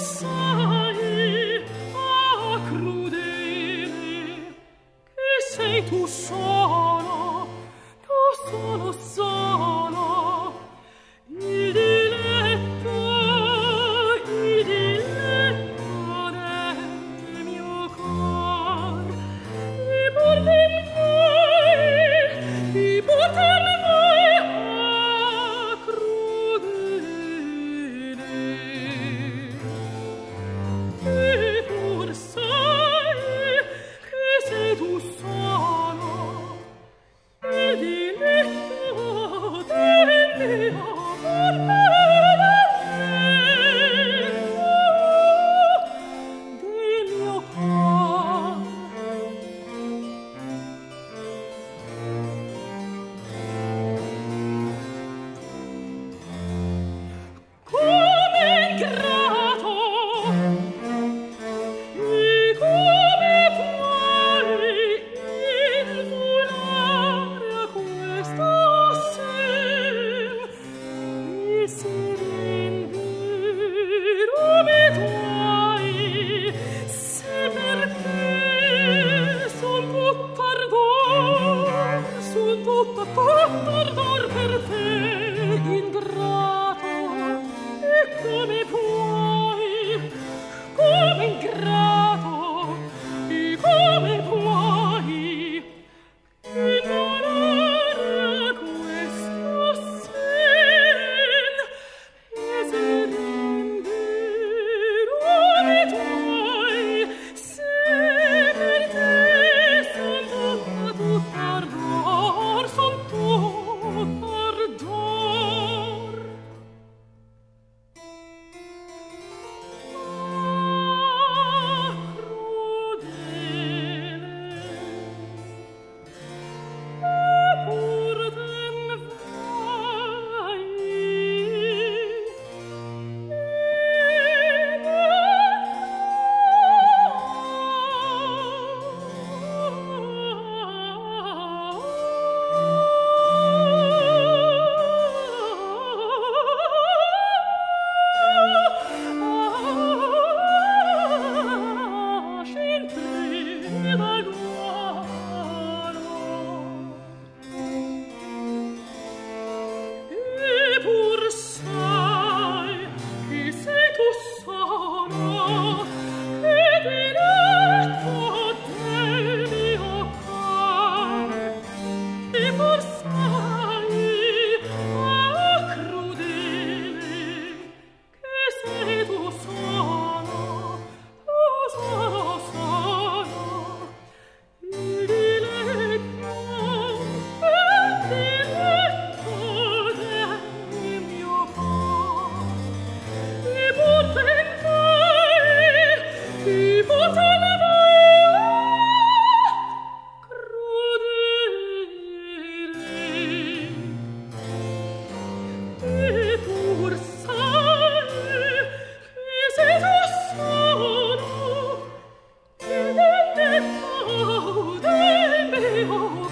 sai, crudele, che sei tu solo, il diletto del mio cor, i porten voi, crudele, e pur sai che sei tu solo, il diletto del mio pardor per te, ingrato, e come ingrato, e come puoi ignorare questo sen, e se rindirumi tuoi, se per te son tutto ardor, son tutto ardor. Crudele, pur ten vai, e pur sai che sei tu solo, il diletto del mio cor, e pur sai, crudele, che sei tu solo, il diletto del mio cor, e poten crudele, e pur sai che sei tu solo, il diletto del mio